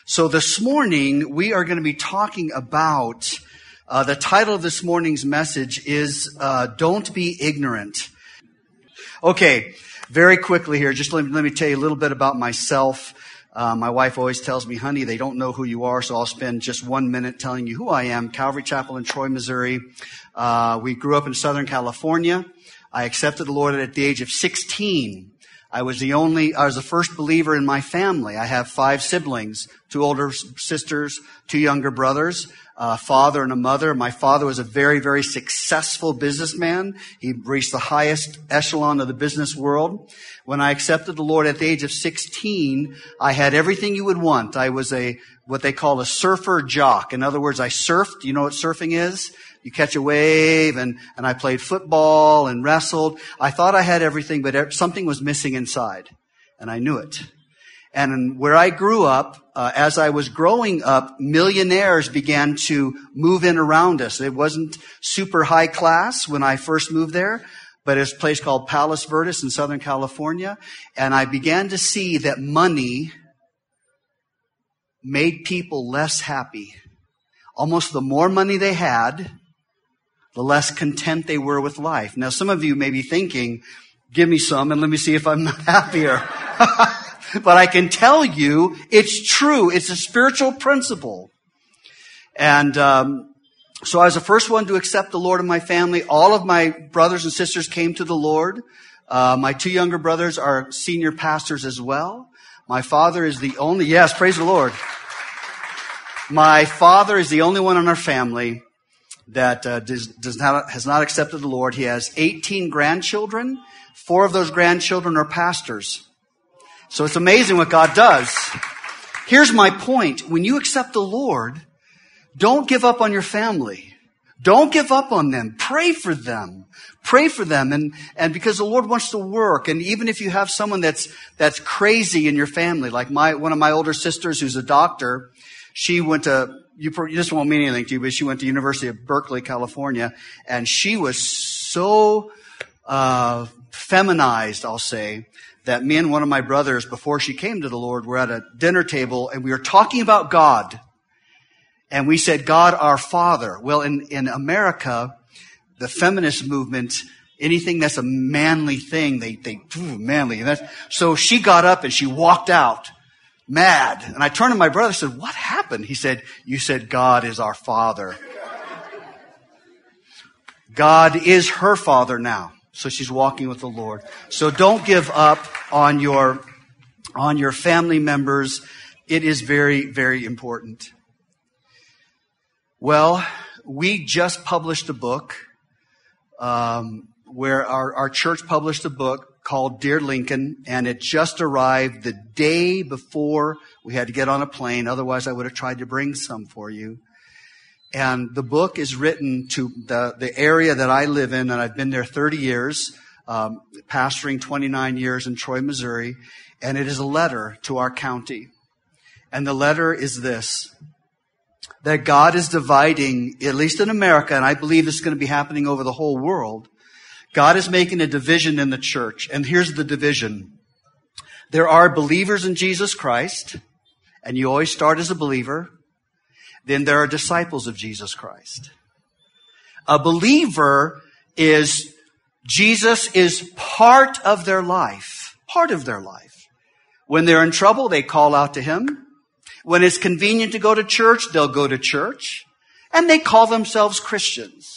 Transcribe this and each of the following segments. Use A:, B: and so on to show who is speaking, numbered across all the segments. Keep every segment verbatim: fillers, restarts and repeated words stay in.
A: So this morning, we are going to be talking about, uh, the title of this morning's message is, uh, Don't Be Ignorant. Okay, very quickly here, just let me, let me tell you a little bit about myself. Uh, my wife always tells me, honey, they don't know who you are, so I'll spend just one minute telling you who I am. Calvary Chapel in Troy, Missouri. Uh, we grew up in Southern California. I accepted the Lord at the age of sixteen. I was the only, I was the first believer in my family. I have five siblings, two older sisters, two younger brothers, a father and a mother. My father was a very, very successful businessman. He reached the highest echelon of the business world. When I accepted the Lord at the age of sixteen, I had everything you would want. I was a, what they call a surfer jock. In other words, I surfed. You know what surfing is? You catch a wave, and, and I played football and wrestled. I thought I had everything, but something was missing inside, and I knew it. And where I grew up, uh, as I was growing up, millionaires began to move in around us. It wasn't super high class when I first moved there, but it's a place called Palos Verdes in Southern California. And I began to see that money made people less happy. Almost the more money they had, the less content they were with life. Now, some of you may be thinking, give me some and let me see if I'm not happier. But I can tell you, it's true. It's a spiritual principle. And um, so I was the first one to accept the Lord in my family. All of my brothers and sisters came to the Lord. Uh, my two younger brothers are senior pastors as well. My father is the only, yes, praise the Lord. My father is the only one in our family that uh, does, does not, has not accepted the Lord. He has eighteen grandchildren. Four of those grandchildren are pastors. So it's amazing what God does. Here's my point. When you accept the Lord, don't give up on your family. Don't give up on them. Pray for them. Pray for them. And, and because the Lord wants to work. And even if you have someone that's, that's crazy in your family, like my, one of my older sisters who's a doctor, she went to, you, this won't mean anything to you, but she went to University of Berkeley, California, and she was so, uh, feminized, I'll say, that me and one of my brothers, before she came to the Lord, were at a dinner table and we were talking about God. And we said, God, our Father. Well, in, in America, the feminist movement, anything that's a manly thing, they, they, ooh, manly. And that's, so she got up and she walked out, mad. And I turned to my brother and said, what happened? He said, you said God is our Father. God is her Father now. So she's walking with the Lord. So don't give up on your, on your family members. It is very, very important. Well, we just published a book, um, where our, our church published a book called Dear Lincoln, and it just arrived the day before we had to get on a plane. Otherwise, I would have tried to bring some for you. And the book is written to the, the area that I live in, and I've been there thirty years, um, pastoring twenty-nine years in Troy, Missouri. And it is a letter to our county. And the letter is this, that God is dividing, at least in America, and I believe this is going to be happening over the whole world, God is making a division in the church. And here's the division. There are believers in Jesus Christ, and you always start as a believer. Then there are disciples of Jesus Christ. A believer is, Jesus is part of their life. Part of their life. When they're in trouble, they call out to Him. When it's convenient to go to church, they'll go to church. And they call themselves Christians.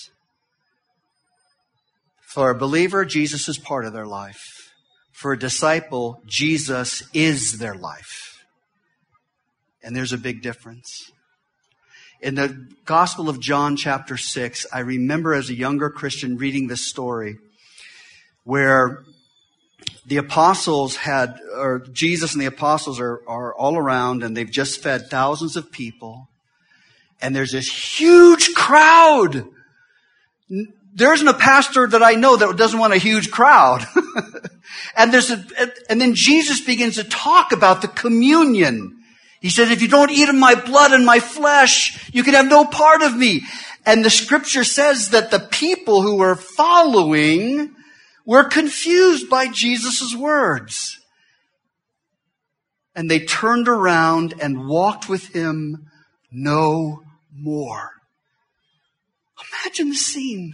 A: For a believer, Jesus is part of their life. For a disciple, Jesus is their life. And there's a big difference. In the Gospel of John chapter six, I remember as a younger Christian reading this story where the apostles had, or Jesus and the apostles are, are all around, and they've just fed thousands of people. And there's this huge crowd. There isn't a pastor that I know that doesn't want a huge crowd. And there's a, and then Jesus begins to talk about the communion. He said, if you don't eat of my blood and my flesh, you can have no part of me. And the scripture says that the people who were following were confused by Jesus' words. and they turned around and walked with him no more. Imagine the scene.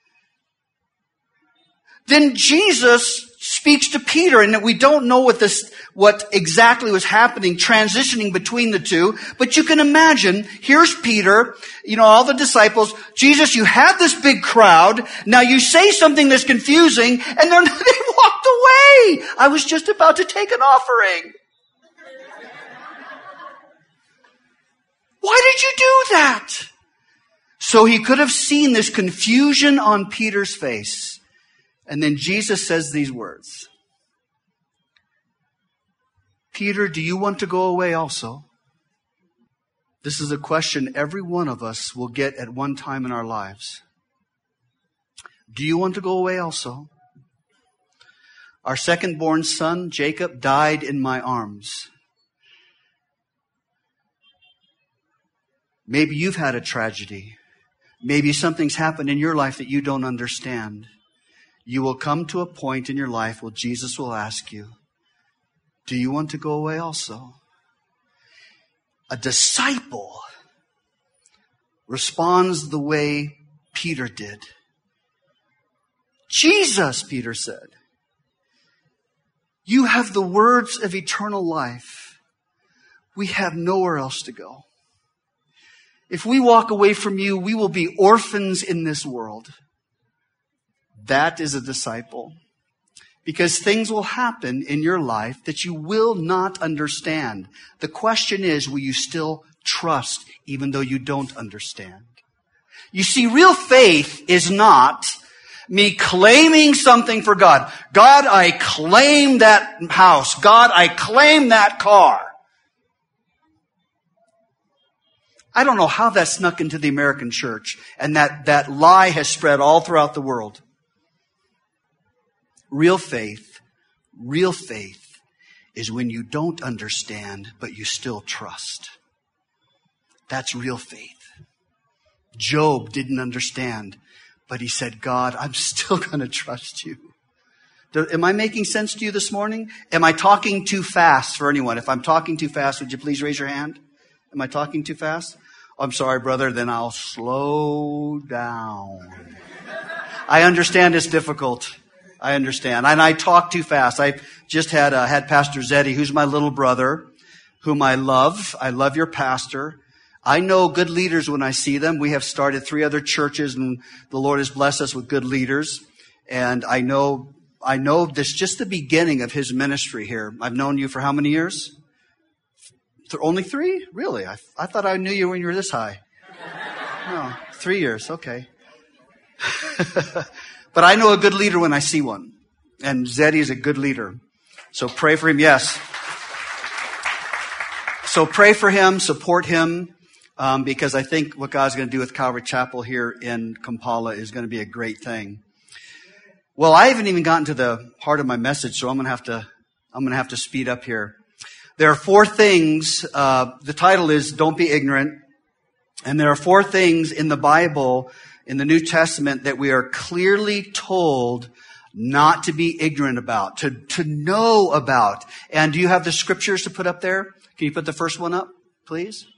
A: Then Jesus speaks to Peter, and we don't know what this, what exactly was happening, transitioning between the two, but you can imagine, here's Peter, you know, all the disciples, Jesus, you had this big crowd, now you say something that's confusing, and they're, they walked away. I was just about to take an offering. Why did you do that? So he could have seen this confusion on Peter's face. And then Jesus says these words. Peter, do you want to go away also? This is a question every one of us will get at one time in our lives. Do you want to go away also? Our second-born son, Jacob, died in my arms. Maybe you've had a tragedy. Maybe something's happened in your life that you don't understand. You will come to a point in your life where Jesus will ask you, do you want to go away also? A disciple responds the way Peter did. Jesus, Peter said, you have the words of eternal life. We have nowhere else to go. If we walk away from you, we will be orphans in this world. That is a disciple. Because things will happen in your life that you will not understand. The question is, will you still trust even though you don't understand? You see, real faith is not me claiming something for God. God, I claim that house. God, I claim that car. I don't know how that snuck into the American church, and that, that lie has spread all throughout the world. Real faith, real faith is when you don't understand, but you still trust. That's real faith. Job didn't understand, but he said, God, I'm still going to trust you. Am I making sense to you this morning? Am I talking too fast for anyone? If I'm talking too fast, would you please raise your hand? Am I talking too fast? I'm sorry, brother, then I'll slow down. I understand it's difficult. I understand. And I talk too fast. I just had uh, had Pastor Zeddy, who's my little brother, whom I love. I love your pastor. I know good leaders when I see them. We have started three other churches, and the Lord has blessed us with good leaders. And I know, I know this just the beginning of his ministry here. I've known you for how many years? Th- only three? Really? I, I thought I knew you when you were this high. No, three years. Okay. But I know a good leader when I see one. And Zeddy is a good leader. So pray for him. Yes. So pray for him, support him, um, because I think what God's going to do with Calvary Chapel here in Kampala is going to be a great thing. Well, I haven't even gotten to the heart of my message, so I'm going to have to, I'm going to have to speed up here. There are four things. Uh, the title is Don't Be Ignorant. And there are four things in the Bible, in the New Testament, that we are clearly told not to be ignorant about, to, to know about. And do you have the scriptures to put up there? Can you put the first one up, please?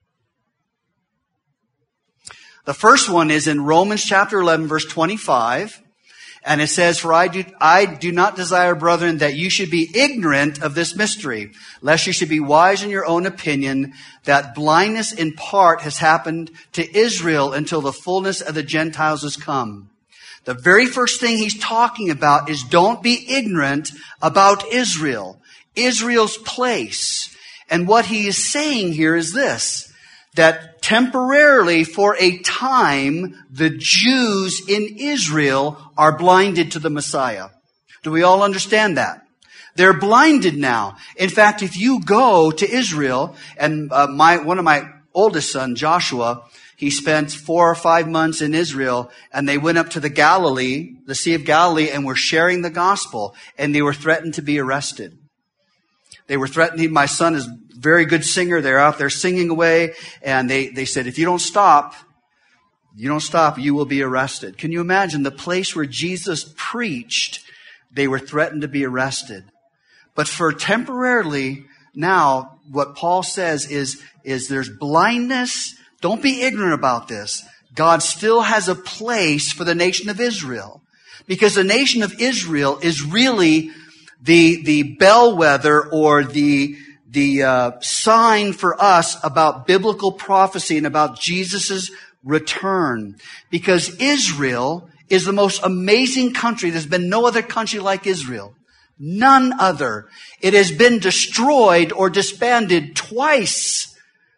A: The first one is in Romans chapter eleven, verse twenty-five. And it says, For I do, I do not desire, brethren, that you should be ignorant of this mystery, lest you should be wise in your own opinion, that blindness in part has happened to Israel until the fullness of the Gentiles has come. The very first thing he's talking about is don't be ignorant about Israel, Israel's place. And what he is saying here is this, that temporarily, for a time, the Jews in Israel are blinded to the Messiah. Do we all understand that? They're blinded now. In fact, if you go to Israel, and uh, my one of my oldest son, Joshua, he spent four or five months in Israel, and they went up to the Galilee, the Sea of Galilee, and were sharing the gospel, and they were threatened to be arrested. They were threatening. My son is a very good singer. They're out there singing away. And they, they said, if you don't stop, you don't stop, you will be arrested. Can you imagine the place where Jesus preached? They were threatened to be arrested. But for temporarily, now what Paul says is, is there's blindness. Don't be ignorant about this. God still has a place for the nation of Israel. Because the nation of Israel is really the, the bellwether or the, the uh, sign for us about biblical prophecy and about Jesus' return. Because Israel is the most amazing country. There's been no other country like Israel. None other. It has been destroyed or disbanded twice.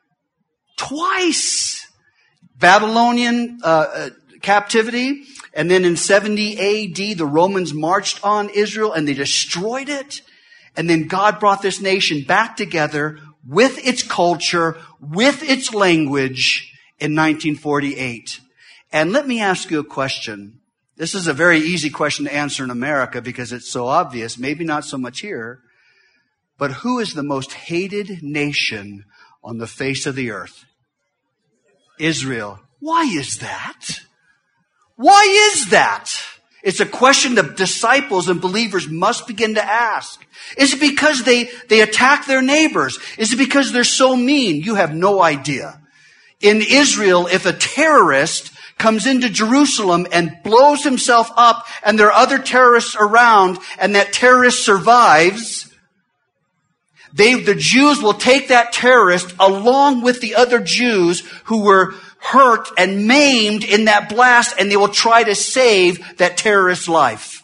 A: Twice. Babylonian uh, uh, captivity. And then in seventy A D, the Romans marched on Israel and they destroyed it. And then God brought this nation back together with its culture, with its language in nineteen forty-eight. And let me ask you a question. This is a very easy question to answer in America because it's so obvious, maybe not so much here. But who is the most hated nation on the face of the earth? Israel. Why is that? Why is that? It's a question that disciples and believers must begin to ask. Is it because they, they attack their neighbors? Is it because they're so mean? You have no idea. In Israel, if a terrorist comes into Jerusalem and blows himself up and there are other terrorists around and that terrorist survives, they, the Jews will take that terrorist along with the other Jews who were hurt and maimed in that blast, and they will try to save that terrorist's life.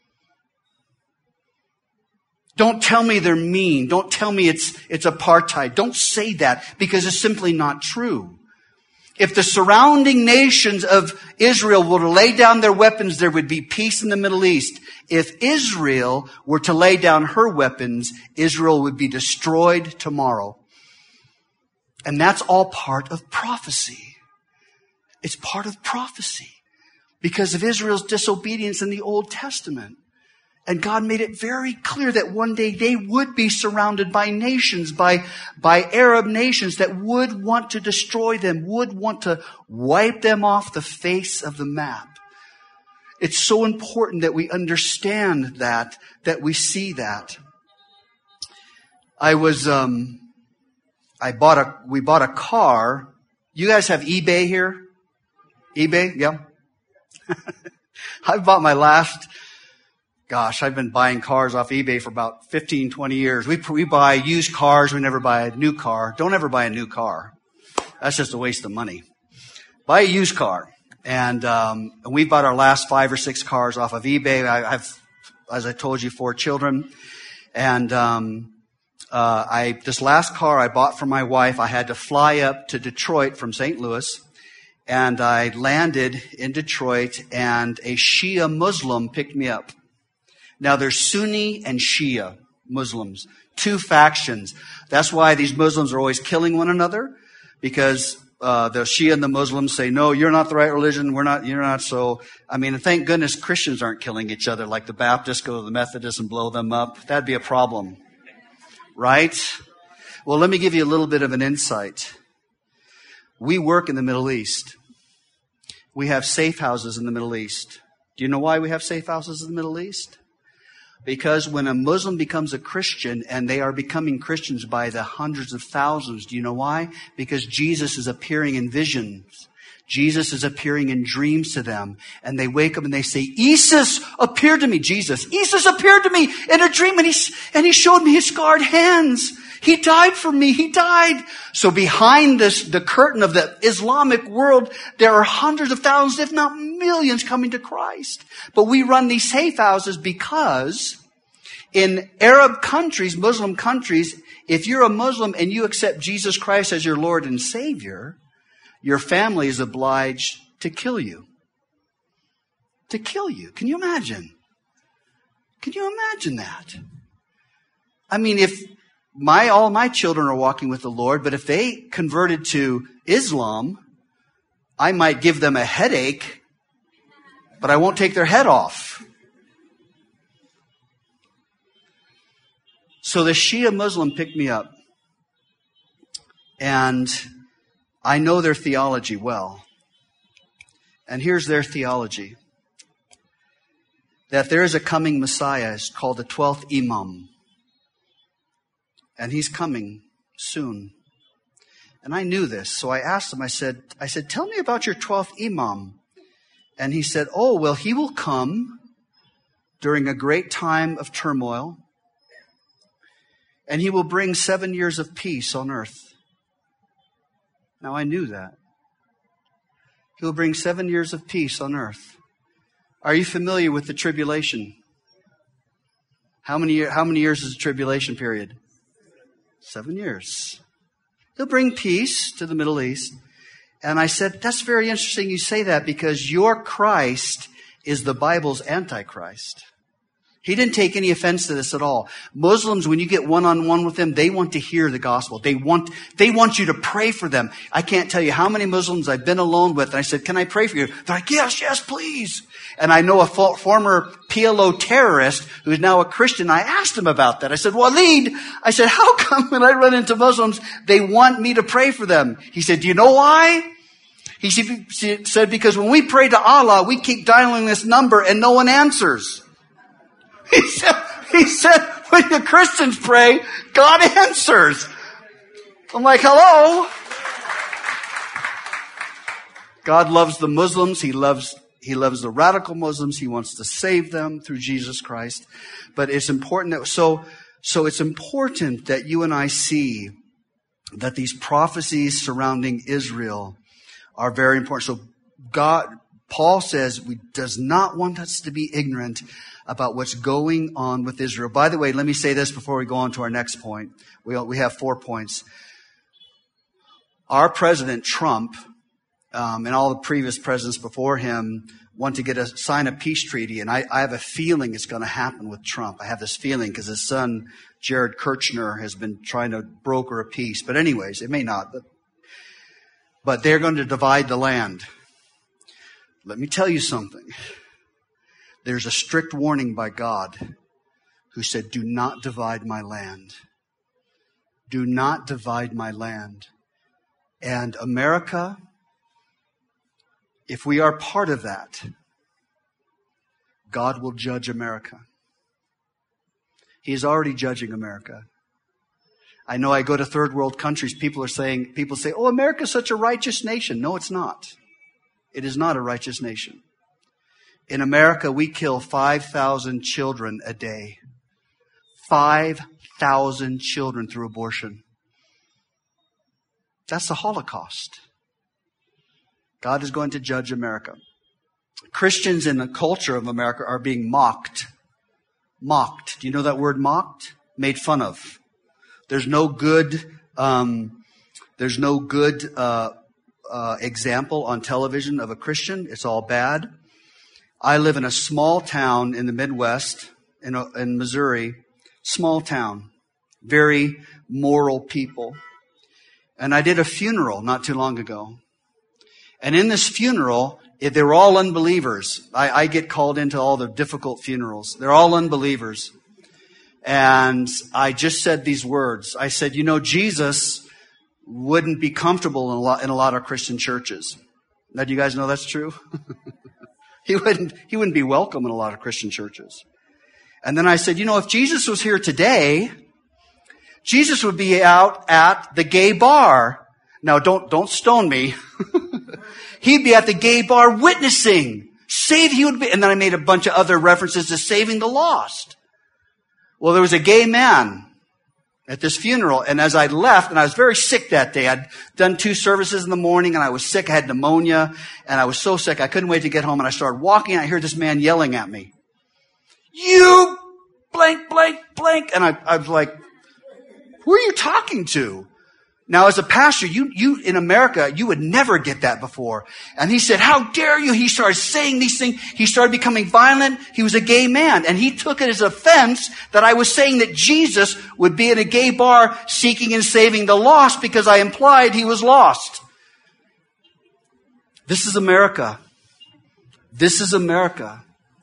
A: Don't tell me they're mean. Don't tell me it's, it's apartheid. Don't say that because it's simply not true. If the surrounding nations of Israel were to lay down their weapons, there would be peace in the Middle East. If Israel were to lay down her weapons, Israel would be destroyed tomorrow. And that's all part of prophecy. It's part of prophecy because of Israel's disobedience in the Old Testament. And God made it very clear that one day they would be surrounded by nations, by, by Arab nations that would want to destroy them, would want to wipe them off the face of the map. It's so important that we understand that, that we see that. I was, um, I bought a, we bought a car. You guys have eBay here? eBay? Yeah. I bought my last, gosh, I've been buying cars off eBay for about fifteen, twenty years. We, we buy used cars. We never buy a new car. Don't ever buy a new car. That's just a waste of money. Buy a used car. And, um, and we bought our last five or six cars off of eBay. I, I've, as I told you, four children. And, um, uh, I, this last car I bought for my wife, I had to fly up to Detroit from Saint Louis. And I landed in Detroit, and a Shia Muslim picked me up. Now, there's Sunni and Shia Muslims, two factions. That's why these Muslims are always killing one another, because uh the Shia and the Muslims say, no, you're not the right religion. We're not, you're not. So, I mean, thank goodness Christians aren't killing each other like the Baptists go to the Methodists and blow them up. That'd be a problem, right? Well, let me give you a little bit of an insight. We work in the Middle East. We have safe houses in the Middle East. Do you know why we have safe houses in the Middle East? Because when a Muslim becomes a Christian, and they are becoming Christians by the hundreds of thousands, do you know why? Because Jesus is appearing in visions. Jesus is appearing in dreams to them. And they wake up and they say, Isis appeared to me. Jesus, Isis appeared to me in a dream, and he, and he showed me his scarred hands. He died for me. He died. So behind this, the curtain of the Islamic world, there are hundreds of thousands, if not millions, coming to Christ. But we run these safe houses because in Arab countries, Muslim countries, if you're a Muslim and you accept Jesus Christ as your Lord and Savior, your family is obliged to kill you. To kill you. Can you imagine? Can you imagine that? I mean, if My, all my children are walking with the Lord, but if they converted to Islam, I might give them a headache, but I won't take their head off. So the Shia Muslim picked me up, and I know their theology well. And here's their theology. That there is a coming Messiah, it's called the twelfth Imam. And he's coming soon. And I knew this. So I asked him, I said, I said, tell me about your twelfth Imam. And he said, oh, well, he will come during a great time of turmoil. And he will bring seven years of peace on earth. Now I knew that. He will bring seven years of peace on earth. Are you familiar with the tribulation? How many, how many years is the tribulation period? Seven years. He'll bring peace to the Middle East. And I said, that's very interesting you say that, because your Christ is the Bible's Antichrist. He didn't take any offense to this at all. Muslims, when you get one-on-one with them, they want to hear the gospel. They want, they want you to pray for them. I can't tell you how many Muslims I've been alone with. And I said, can I pray for you? They're like, yes, yes, please. And I know a fo- former P L O terrorist who is now a Christian. I asked him about that. I said, Waleed, I said, how come when I run into Muslims, they want me to pray for them? He said, do you know why? He said, because when we pray to Allah, we keep dialing this number and no one answers. He said, he said, when the Christians pray, God answers. I'm like, hello? God loves the Muslims. He loves, he loves the radical Muslims. He wants to save them through Jesus Christ. But it's important that, so, so it's important that you and I see that these prophecies surrounding Israel are very important. So God, Paul says, we does not want us to be ignorant about what's going on with Israel. By the way, let me say this before we go on to our next point. We, we have four points. Our president, Trump, um, and all the previous presidents before him want to get a sign a peace treaty. And I, I have a feeling it's going to happen with Trump. I have this feeling because his son, Jared Kushner, has been trying to broker a peace. But anyways, it may not. But, but they're going to divide the land. Let me tell you something. There's a strict warning by God who said, do not divide my land. Do not divide my land. And America, if we are part of that, God will judge America. He is already judging America. I know I go to third world countries, people are saying, people say, oh, America's such a righteous nation. No, it's not. It is not a righteous nation. In America, we kill five thousand children a day. five thousand children through abortion. That's the Holocaust. God is going to judge America. Christians in the culture of America are being mocked. Mocked. Do you know that word mocked? Made fun of. There's no good, um, there's no good uh, uh, example on television of a Christian. It's all bad. I live in a small town in the Midwest, in, in Missouri. Small town. Very moral people. And I did a funeral not too long ago. And in this funeral, they were all unbelievers. I, I get called into all the difficult funerals. They're all unbelievers. And I just said these words. I said, you know, Jesus wouldn't be comfortable in a lot, in a lot of Christian churches. Now, do you guys know that's true? He wouldn't, he wouldn't be welcome in a lot of Christian churches. And then I said, you know, if Jesus was here today, Jesus would be out at the gay bar. Now, don't, don't stone me. He'd be at the gay bar witnessing. Save, he would be, and then I made a bunch of other references to saving the lost. Well, there was a gay man at this funeral, and as I left, and I was very sick that day. I'd done two services in the morning, and I was sick. I had pneumonia, and I was so sick, I couldn't wait to get home, and I started walking, and I heard this man yelling at me. You blank, blank, blank. And I, I was like, who are you talking to? Now, as a pastor, you, you, in America, you would never get that before. And he said, how dare you? He started saying these things. He started becoming violent. He was a gay man. And he took it as offense that I was saying that Jesus would be in a gay bar seeking and saving the lost because I implied he was lost. This is America. This is America.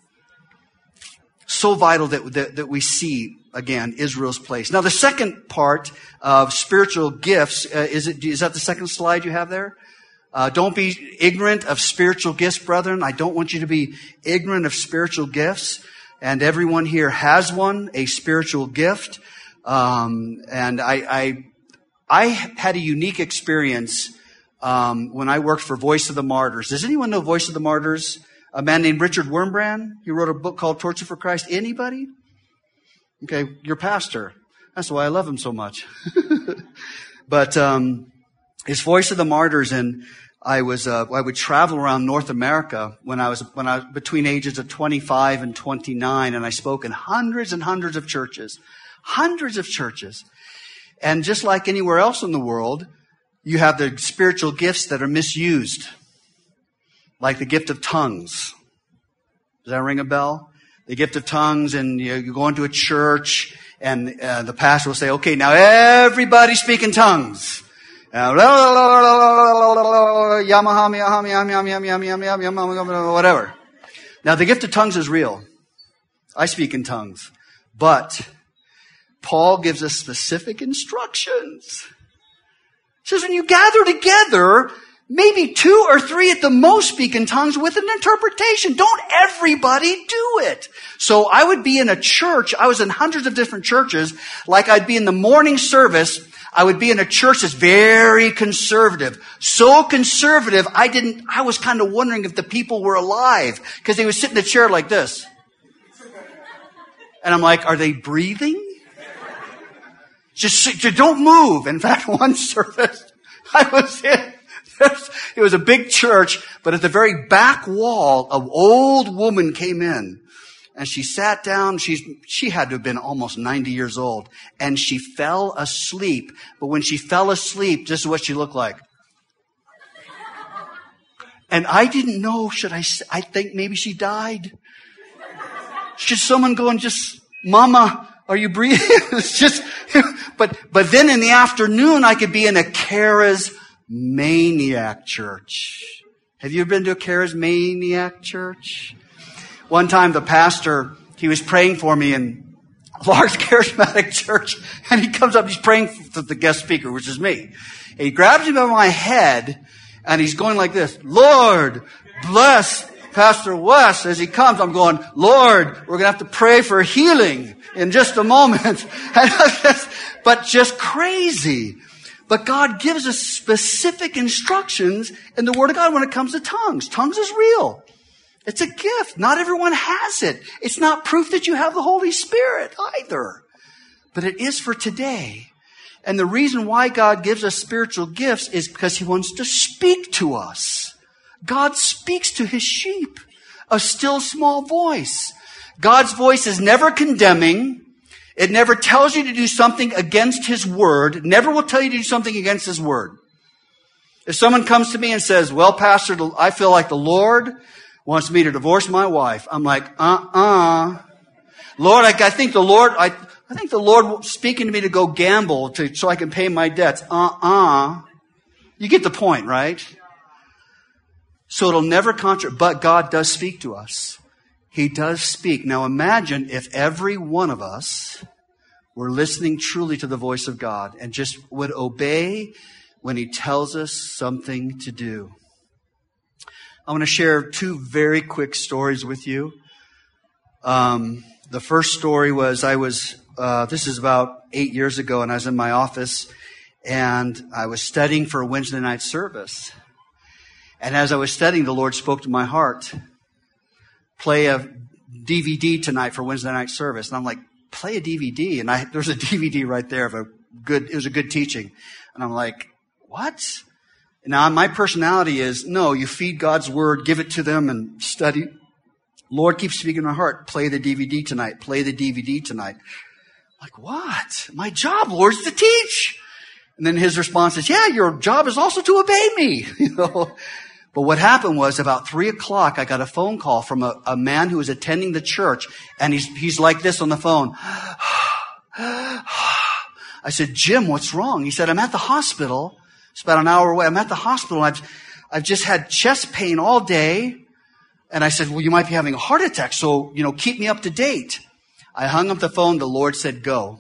A: So vital that, that, that we see, again, Israel's place. Now, the second part of spiritual gifts, uh, is it, is that the second slide you have there? Uh, don't be ignorant of spiritual gifts, brethren. I don't want you to be ignorant of spiritual gifts. And everyone here has one, a spiritual gift. Um, and I, I, I had a unique experience, um, when I worked for Voice of the Martyrs. Does anyone know Voice of the Martyrs? A man named Richard Wurmbrand. He wrote a book called Torture for Christ. Anybody? Okay, your pastor. That's why I love him so much. But, um, his Voice of the Martyrs, and I was, uh, I would travel around North America when I was, when I was between ages of twenty-five and twenty-nine, and I spoke in hundreds and hundreds of churches. Hundreds of churches. And just like anywhere else in the world, you have the spiritual gifts that are misused. Like the gift of tongues. Does that ring a bell? The gift of tongues, and you, you go into a church, and uh, the pastor will say, okay, now everybody speak in tongues. Whatever. Now the gift of tongues is real. I speak in tongues. But Paul gives us specific instructions. He says when you gather together, maybe two or three at the most speak in tongues with an interpretation. Don't everybody do it. So I would be in a church. I was in hundreds of different churches. Like I'd be in the morning service. I would be in a church that's very conservative. So conservative, I didn't, I was kind of wondering if the people were alive. Because they would sit in a chair like this. And I'm like, are they breathing? Just sit, don't move. In fact, one service, I was in, it was a big church, but at the very back wall, an old woman came in. And she sat down. She's, she had to have been almost ninety years old. And she fell asleep. But when she fell asleep, this is what she looked like. And I didn't know, should I, I think maybe she died. Should someone go and just, Mama, are you breathing? It's just, but, but then in the afternoon, I could be in a charismaniac church. Have you ever been to a charismaniac church? One time the pastor, he was praying for me in a large charismatic church, and he comes up, he's praying for the guest speaker, which is me. And he grabs me by my head, and he's going like this, Lord, bless Pastor West. As he comes, I'm going, Lord, we're going to have to pray for healing in just a moment. But just crazy. But God gives us specific instructions in the Word of God when it comes to tongues. Tongues is real. It's a gift. Not everyone has it. It's not proof that you have the Holy Spirit either. But it is for today. And the reason why God gives us spiritual gifts is because He wants to speak to us. God speaks to His sheep. A still small voice. God's voice is never condemning. It never tells you to do something against His Word. It never will tell you to do something against His Word. If someone comes to me and says, well, Pastor, I feel like the Lord wants me to divorce my wife. I'm like, uh-uh. Lord, I, I think the Lord, I, I think the Lord speaking to me to go gamble to, so I can pay my debts. Uh-uh. You get the point, right? So it'll never contradict, but God does speak to us. He does speak. Now imagine if every one of us were listening truly to the voice of God and just would obey when He tells us something to do. I want to share two very quick stories with you. Um, the first story was I was, uh, this is about eight years ago, and I was in my office, and I was studying for a Wednesday night service. And as I was studying, the Lord spoke to my heart, play a D V D tonight for Wednesday night service. And I'm like, play a D V D? And I, there's a D V D right there of a good, it was a good teaching. And I'm like, what? Now, my personality is, no, you feed God's Word, give it to them, and study. Lord keeps speaking in my heart. Play the D V D tonight. Play the D V D tonight. I'm like, what? My job, Lord, is to teach. And then His response is, yeah, your job is also to obey me. You know. But what happened was about three o'clock, I got a phone call from a, a man who was attending the church, and he's he's like this on the phone. I said, Jim, what's wrong? He said, I'm at the hospital. It's about an hour away. I'm at the hospital. I've, I've just had chest pain all day. And I said, well, you might be having a heart attack. So, you know, keep me up to date. I hung up the phone. The Lord said, go.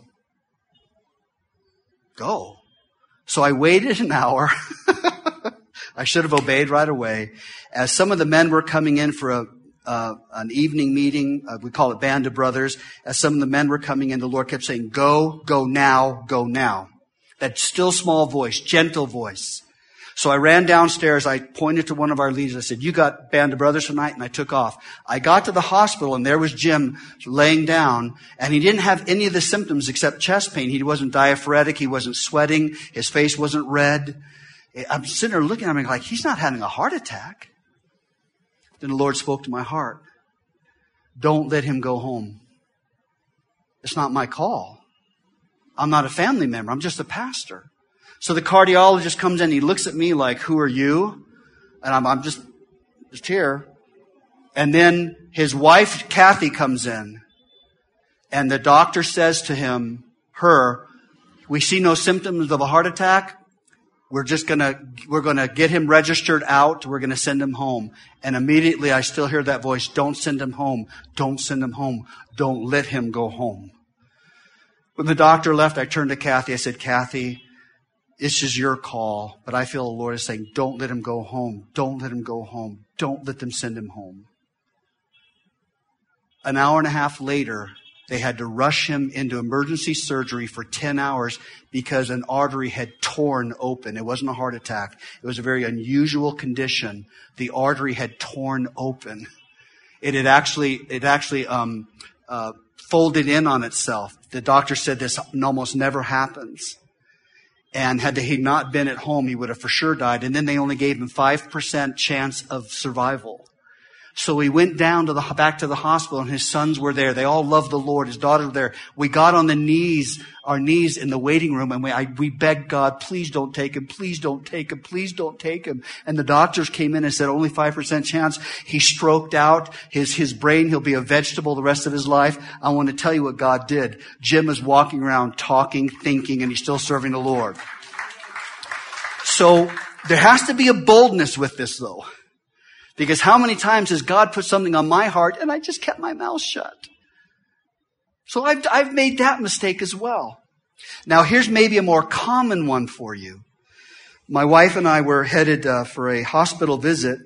A: Go. So I waited an hour. I should have obeyed right away. As some of the men were coming in for a, uh, an evening meeting. Uh, we call it Band of Brothers. As some of the men were coming in, the Lord kept saying, go, go now, go now. That still small voice, gentle voice. So I ran downstairs. I pointed to one of our leaders. I said, you got Band of Brothers tonight? And I took off. I got to the hospital, and there was Jim laying down, and he didn't have any of the symptoms except chest pain. He wasn't diaphoretic. He wasn't sweating. His face wasn't red. I'm sitting there looking at him like, he's not having a heart attack. Then the Lord spoke to my heart. Don't let him go home. It's not my call. I'm not a family member. I'm just a pastor. So the cardiologist comes in. He looks at me like, who are you? And I'm, I'm just, just here. And then his wife, Kathy, comes in. And the doctor says to him, her, we see no symptoms of a heart attack. We're just gonna, we're gonna get him registered out. We're gonna send him home. And immediately I still hear that voice, don't send him home. Don't send him home. Don't let him go home. When the doctor left, I turned to Kathy. I said, Kathy, this is your call, but I feel the Lord is saying, don't let him go home. Don't let him go home. Don't let them send him home. An hour and a half later, they had to rush him into emergency surgery for ten hours because an artery had torn open. It wasn't a heart attack. It was a very unusual condition. The artery had torn open. It had actually, it actually, um, uh, folded in on itself. The doctor said this almost never happens. And had he not been at home, he would have for sure died. And then they only gave him five percent chance of survival. So we went down to the, back to the hospital, and his sons were there. They all loved the Lord. His daughters were there. We got on the knees, our knees in the waiting room, and we, I, we begged God, please don't take him. Please don't take him. Please don't take him. And the doctors came in and said, only five percent chance. He stroked out his, his brain. He'll be a vegetable the rest of his life. I want to tell you what God did. Jim is walking around talking, thinking, and he's still serving the Lord. So there has to be a boldness with this, though. Because how many times has God put something on my heart and I just kept my mouth shut? So I've, I've made that mistake as well. Now here's maybe a more common one for you. My wife and I were headed uh, for a hospital visit,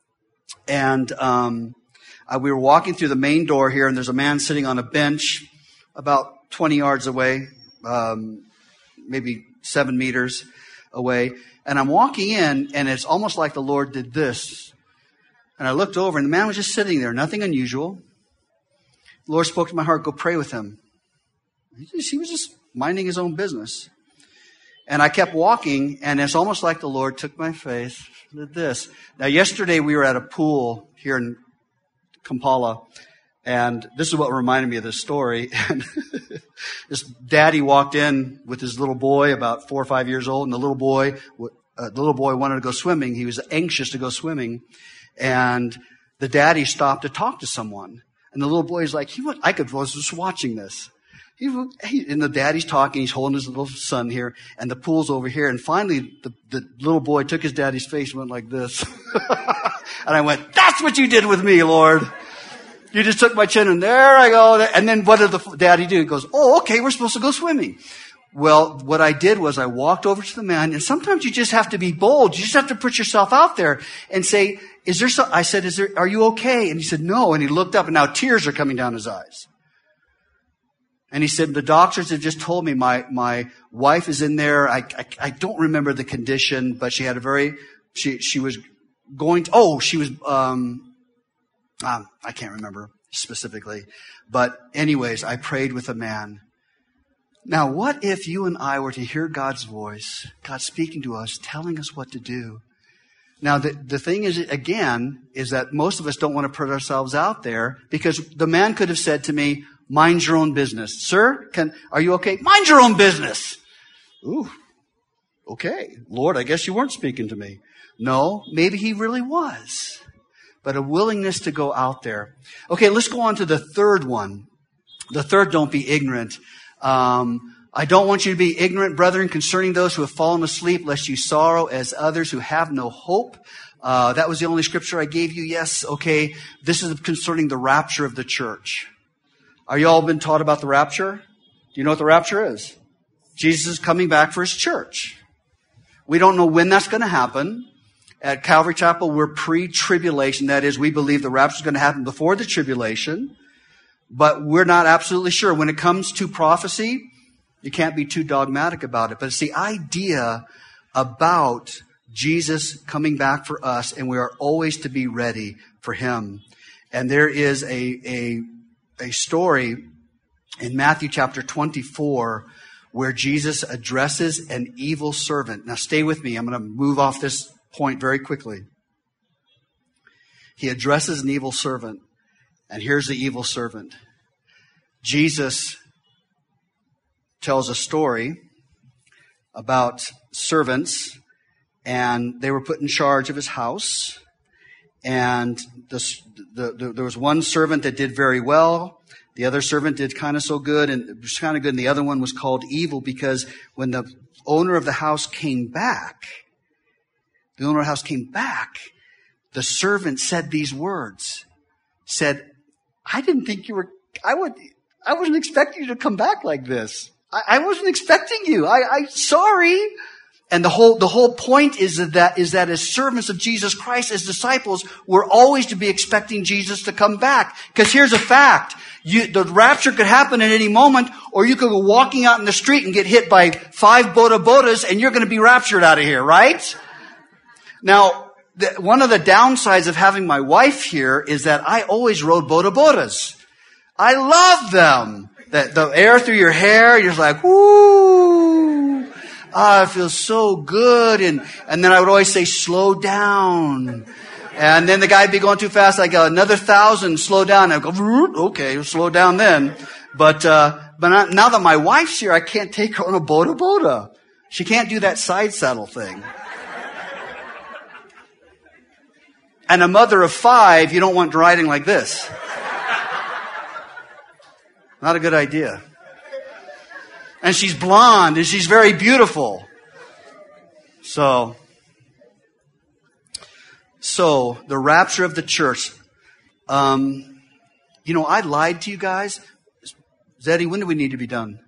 A: and um, uh, we were walking through the main door here, and there's a man sitting on a bench about twenty yards away, um, maybe seven meters away. And I'm walking in, and it's almost like the Lord did this. And I looked over, and the man was just sitting there, nothing unusual. The Lord spoke to my heart, go pray with him. He was just minding his own business. And I kept walking, and it's almost like the Lord took my faith, did this. Now, yesterday we were at a pool here in Kampala, and this is what reminded me of this story. And this daddy walked in with his little boy, about four or five years old, and the little boy, uh, the little boy wanted to go swimming. He was anxious to go swimming. And the daddy stopped to talk to someone. And the little boy's like, he went, I could was just watching this. He, he, and the daddy's talking, he's holding his little son here, and the pool's over here. And finally, the, the little boy took his daddy's face and went like this. And I went, that's what you did with me, Lord. You just took my chin, and there I go. And then what did the daddy do? He goes, oh, okay, we're supposed to go swimming. Well, what I did was I walked over to the man, and sometimes you just have to be bold. You just have to put yourself out there and say, is there so, I said, is there, are you okay? And he said, no. And he looked up, and now tears are coming down his eyes. And he said, the doctors have just told me my, my wife is in there. I, I, I don't remember the condition, but she had a very, she, she was going to, oh, she was, um, um, I can't remember specifically. But anyways, I prayed with a man. Now, what if you and I were to hear God's voice, God speaking to us, telling us what to do? Now, the, the thing is, again, is that most of us don't want to put ourselves out there, because the man could have said to me, mind your own business. Sir, can, are you okay? Mind your own business. Ooh, okay. Lord, I guess you weren't speaking to me. No, maybe he really was. But a willingness to go out there. Okay, let's go on to the third one. The third, don't be ignorant. Um, I don't want you to be ignorant, brethren, concerning those who have fallen asleep, lest you sorrow as others who have no hope. Uh, that was the only scripture I gave you. Yes, okay. This is concerning the rapture of the church. Are you all been taught about the rapture? Do you know what the rapture is? Jesus is coming back for his church. We don't know when that's going to happen. At Calvary Chapel, we're pre-tribulation. That is, we believe the rapture is going to happen before the tribulation, but we're not absolutely sure. When it comes to prophecy, you can't be too dogmatic about it. But it's the idea about Jesus coming back for us, and we are always to be ready for Him. And there is a, a, a story in Matthew chapter twenty-four where Jesus addresses an evil servant. Now stay with me. I'm going to move off this point very quickly. He addresses an evil servant. And here's the evil servant. Jesus tells a story about servants, and they were put in charge of his house. And the, the, the, there was one servant that did very well. The other servant did kind of so good, and it was kind of good. And the other one was called evil, because when the owner of the house came back, the owner of the house came back, the servant said these words, said, I didn't think you were, I would, I wasn't expecting you to come back like this. I, I wasn't expecting you. I, I, sorry. And the whole, the whole point is that, is that as servants of Jesus Christ, as disciples, we're always to be expecting Jesus to come back. Because here's a fact. You, the rapture could happen at any moment, or you could go walking out in the street and get hit by five boda bodas, and you're going to be raptured out of here, right? Now, the, one of the downsides of having my wife here is that I always rode boda bodas. I love them. The, the air through your hair, you're just like, whoo. Ah, it feels so good. And, and then I would always say, slow down. And then the guy would be going too fast. I go, another thousand, slow down. I go, okay, slow down then. But, uh, but not, now that my wife's here, I can't take her on a boda boda. She can't do that side saddle thing. And a mother of five, you don't want riding like this. Not a good idea. And she's blonde, and she's very beautiful. So, so the rapture of the church. Um, you know, I lied to you guys. Zeddy, when do we need to be done?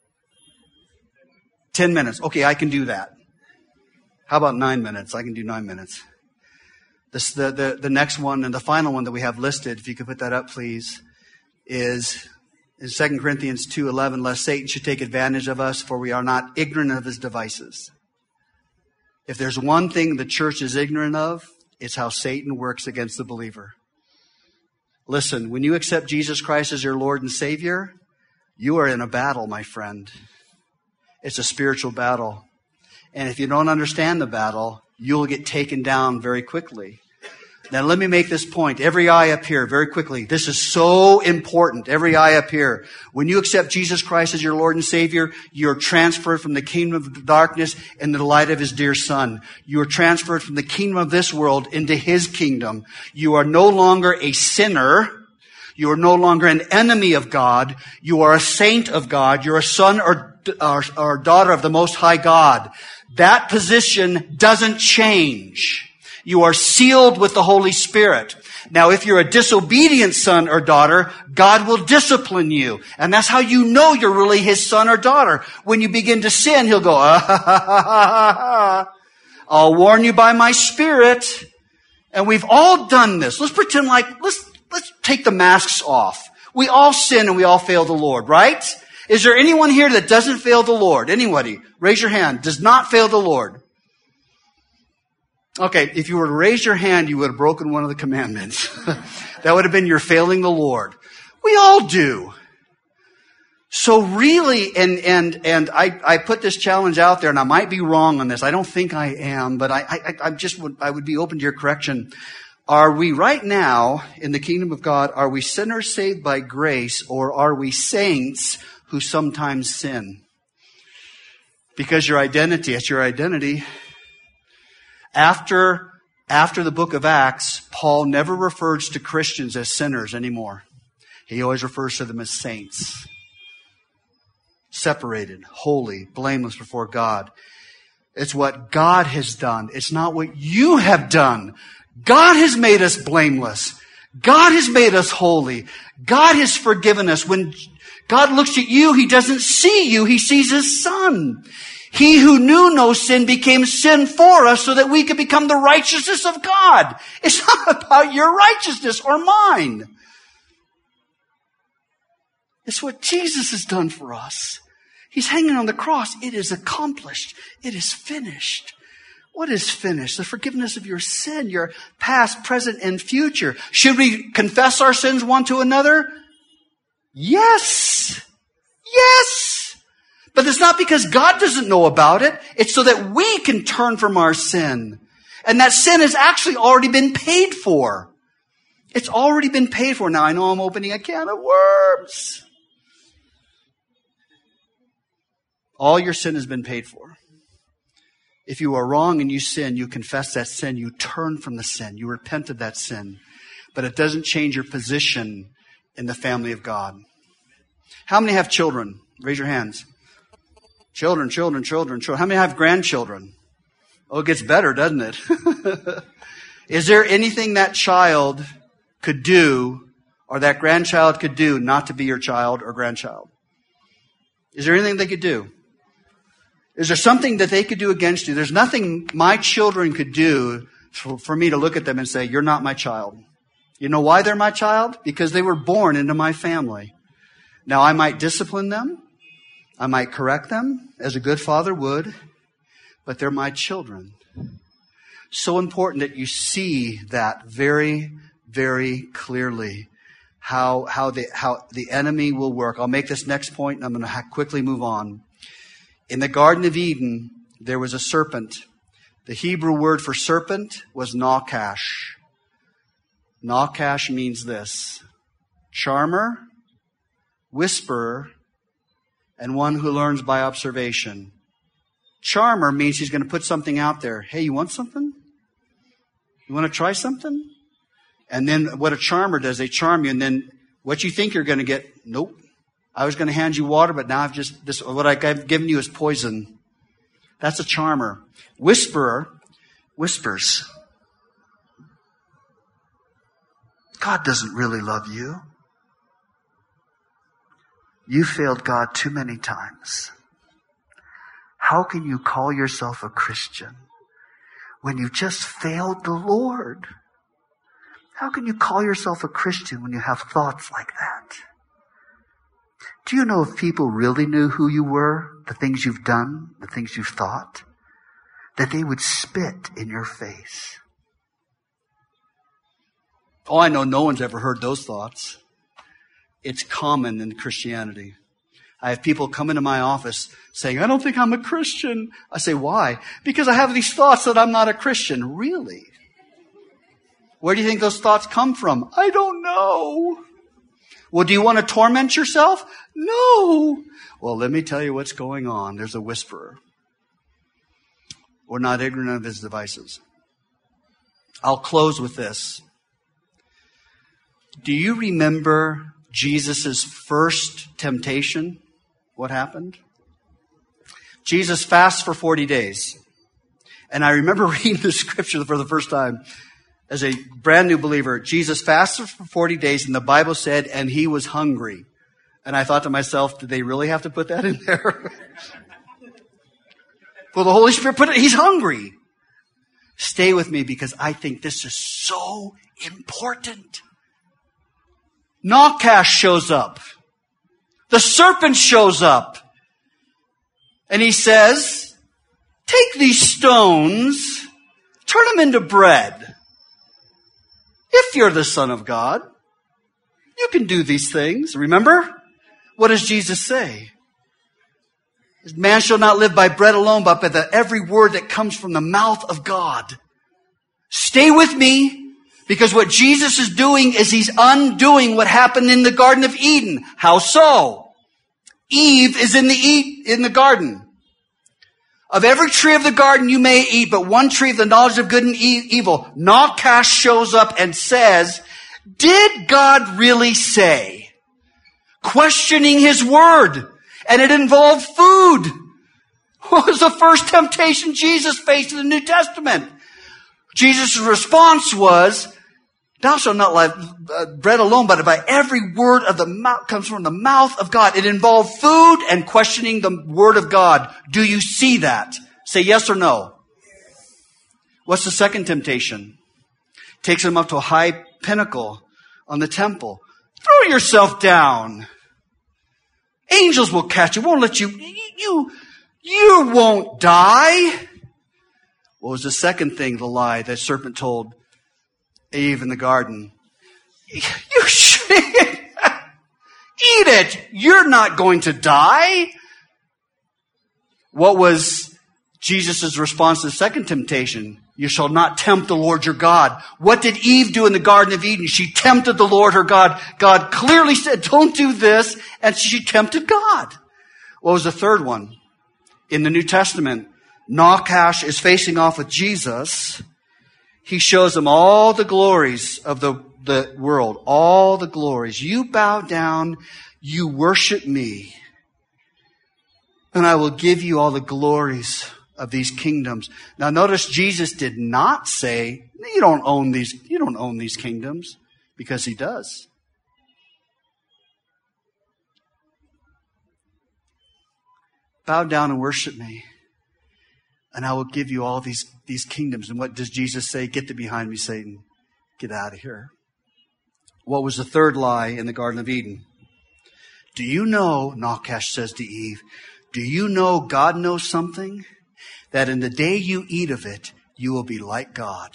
A: Ten minutes. Okay, I can do that. How about nine minutes? I can do nine minutes. This, the, the, the next one and the final one that we have listed, if you could put that up, please, is in Second Corinthians two eleven, lest Satan should take advantage of us, for we are not ignorant of his devices. If there's one thing the church is ignorant of, it's how Satan works against the believer. Listen, when you accept Jesus Christ as your Lord and Savior, you are in a battle, my friend. It's a spiritual battle. And if you don't understand the battle, you'll get taken down very quickly. Now let me make this point. Every eye up here, very quickly. This is so important. Every eye up here. When you accept Jesus Christ as your Lord and Savior, you're transferred from the kingdom of darkness into the light of His dear Son. You are transferred from the kingdom of this world into His kingdom. You are no longer a sinner. You are no longer an enemy of God. You are a saint of God. You're a son or, or, or daughter of the Most High God. That position doesn't change. You are sealed with the Holy Spirit. Now, if you're a disobedient son or daughter, God will discipline you. And that's how you know you're really His son or daughter. When you begin to sin, He'll go, ah, ha, ha, ha, ha, ha. I'll warn you by my Spirit. And we've all done this. Let's pretend like, let's, let's take the masks off. We all sin and we all fail the Lord, right? Is there anyone here that doesn't fail the Lord? Anybody? Raise your hand. Does not fail the Lord. Okay, if you were to raise your hand, you would have broken one of the commandments. That would have been you're failing the Lord. We all do. So really, and and and I, I put this challenge out there, and I might be wrong on this. I don't think I am, but I I, I just would I would be open to your correction. Are we right now in the kingdom of God? Are we sinners saved by grace, or are we saints who sometimes sin? Because your identity, it's your identity. After, after the book of Acts, Paul never refers to Christians as sinners anymore. He always refers to them as saints. Separated, holy, blameless before God. It's what God has done. It's not what you have done. God has made us blameless. God has made us holy. God has forgiven us. When God looks at you, He doesn't see you. He sees His Son. He who knew no sin became sin for us so that we could become the righteousness of God. It's not about your righteousness or mine. It's what Jesus has done for us. He's hanging on the cross. It is accomplished. It is finished. What is finished? The forgiveness of your sin, your past, present, and future. Should we confess our sins one to another? Yes. Yes. But it's not because God doesn't know about it. It's so that we can turn from our sin. And that sin has actually already been paid for. It's already been paid for. Now, I know I'm opening a can of worms. All your sin has been paid for. If you are wrong and you sin, you confess that sin, you turn from the sin, you repent of that sin. But it doesn't change your position in the family of God. How many have children? Raise your hands. Children, children, children, children. How many have grandchildren? Oh, it gets better, doesn't it? Is there anything that child could do or that grandchild could do not to be your child or grandchild? Is there anything they could do? Is there something that they could do against you? There's nothing my children could do for, for me to look at them and say, you're not my child. You know why they're my child? Because they were born into my family. Now, I might discipline them. I might correct them as a good father would. But they're my children. So important that you see that very, very clearly. How, how, the, how the enemy will work. I'll make this next point and I'm going to quickly move on. In the Garden of Eden, there was a serpent. The Hebrew word for serpent was Nakash. Nakash means this: charmer, whisperer, and one who learns by observation. Charmer means he's going to put something out there. Hey, you want something? You want to try something? And then what a charmer does, they charm you, and then what you think you're going to get, nope. I was going to hand you water, but now I've just, this, what I've given you is poison. That's a charmer. Whisperer whispers. God doesn't really love you. You failed God too many times. How can you call yourself a Christian when you just failed the Lord? How can you call yourself a Christian when you have thoughts like that? Do you know if people really knew who you were, the things you've done, the things you've thought, that they would spit in your face? Oh, I know no one's ever heard those thoughts. It's common in Christianity. I have people come into my office saying, I don't think I'm a Christian. I say, why? Because I have these thoughts that I'm not a Christian. Really? Where do you think those thoughts come from? I don't know. Well, do you want to torment yourself? No. Well, let me tell you what's going on. There's a whisperer. We're not ignorant of his devices. I'll close with this. Do you remember Jesus' first temptation? What happened? Jesus fasts for forty days. And I remember reading the scripture for the first time. As a brand new believer, Jesus fasted for forty days, and the Bible said, and he was hungry. And I thought to myself, did they really have to put that in there? Well, the Holy Spirit put it, he's hungry. Stay with me because I think this is so important. Nakash shows up. The serpent shows up. And he says, take these stones, turn them into bread. If you're the Son of God, you can do these things. Remember? What does Jesus say? Man shall not live by bread alone, but by the every word that comes from the mouth of God. Stay with me, because what Jesus is doing is he's undoing what happened in the Garden of Eden. How so? Eve is in the eat, in the garden. Of every tree of the garden you may eat, but one tree of the knowledge of good and e- evil. Nakash shows up and says, did God really say? Questioning his word. And it involved food. What was the first temptation Jesus faced in the New Testament? Jesus' response was, Thou shalt not live uh, bread alone, but by every word of the mouth comes from the mouth of God. It involved food and questioning the word of God. Do you see that? Say yes or no. What's the second temptation? Takes him up to a high pinnacle on the temple. Throw yourself down. Angels will catch you. Won't let you. You, you won't die. What was the second thing, the lie that serpent told Eve in the garden? You should eat it. You're not going to die. What was Jesus' response to the second temptation? You shall not tempt the Lord your God. What did Eve do in the Garden of Eden? She tempted the Lord her God. God clearly said, don't do this. And she tempted God. What was the third one? In the New Testament, Nachash is facing off with Jesus. He shows him all the glories of the, the world. All the glories. You bow down. You worship me. And I will give you all the glories of these kingdoms. Now notice Jesus did not say, you don't own these, you don't own these kingdoms, because he does. Bow down and worship me, and I will give you all these, these kingdoms. And what does Jesus say? Get thee behind me, Satan. Get out of here. What was the third lie in the Garden of Eden? Do you know, Nachash says to Eve, do you know God knows something? That in the day you eat of it, you will be like God.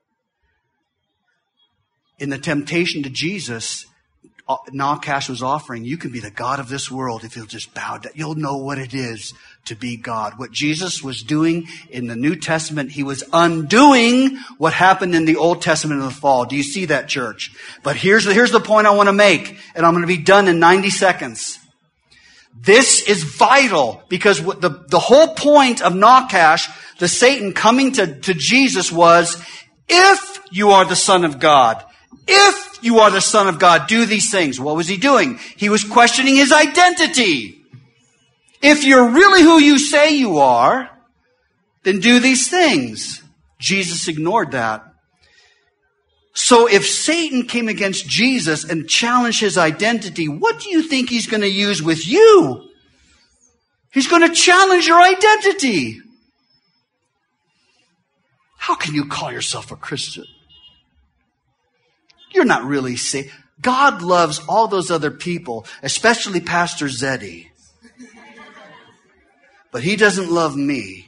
A: In the temptation to Jesus, Nachash was offering, you can be the God of this world if you'll just bow down. You'll know what it is to be God. What Jesus was doing in the New Testament, he was undoing what happened in the Old Testament in the fall. Do you see that, church? But here's the, here's the point I want to make, and I'm going to be done in ninety seconds. This is vital, because the, the whole point of Nachash, the Satan coming to, to Jesus, was, if you are the Son of God, if you are the Son of God, do these things. What was he doing? He was questioning his identity. If you're really who you say you are, then do these things. Jesus ignored that. So if Satan came against Jesus and challenged his identity, what do you think he's going to use with you? He's going to challenge your identity. How can you call yourself a Christian? You're not really saved. God loves all those other people, especially Pastor Zeddy. But he doesn't love me.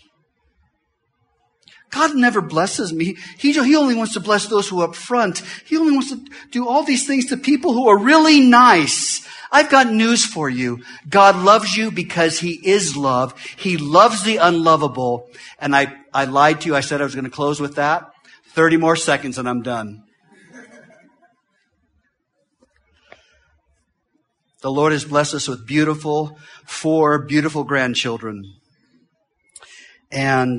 A: God never blesses me. He, he only wants to bless those who are up front. He only wants to do all these things to people who are really nice. I've got news for you. God loves you because he is love. He loves the unlovable. And I, I lied to you. I said I was going to close with that. thirty more seconds and I'm done. The Lord has blessed us with beautiful, four beautiful grandchildren. And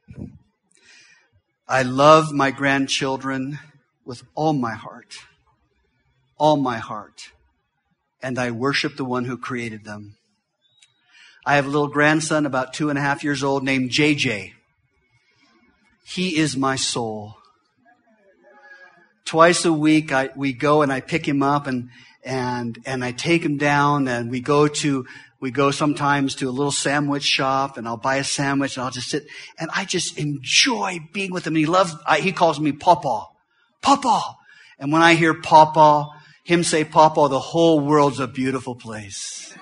A: I love my grandchildren with all my heart, all my heart, and I worship the one who created them. I have a little grandson about two and a half years old named J J. He is my soul. Twice a week I, we go and I pick him up and and and I take him down and we go to We go sometimes to a little sandwich shop and I'll buy a sandwich and I'll just sit and I just enjoy being with him. He loves, I, he calls me Papa. Papa. And when I hear Papa, him say Papa, the whole world's a beautiful place.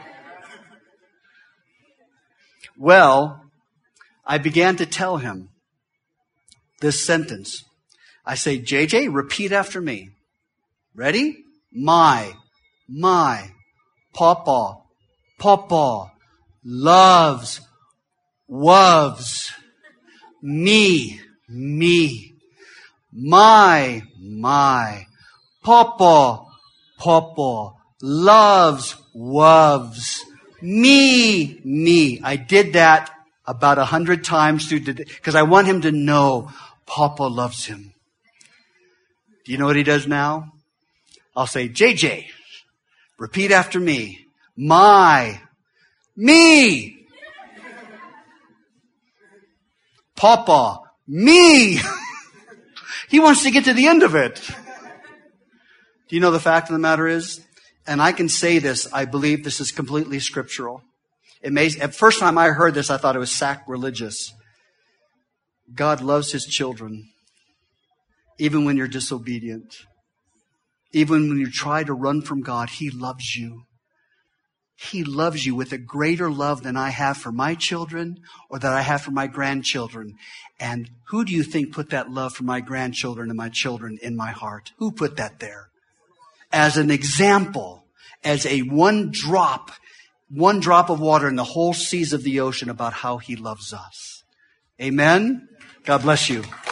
A: Well, I began to tell him this sentence. I say, J J, repeat after me. Ready? My, my, Papa. Papa loves, loves me, me, my, my. Papa, Papa loves, loves me, me. I did that about a hundred times through the day because I want him to know Papa loves him. Do you know what he does now? I'll say, J J, repeat after me. My, me, Papa, me. He wants to get to the end of it. Do you know the fact of the matter is, and I can say this, I believe this is completely scriptural. It may, at first time I heard this, I thought it was sacrilegious. God loves His children, even when you're disobedient. Even when you try to run from God, He loves you. He loves you with a greater love than I have for my children or that I have for my grandchildren. And who do you think put that love for my grandchildren and my children in my heart? Who put that there? As an example, as a one drop, one drop of water in the whole seas of the ocean about how He loves us. Amen? God bless you.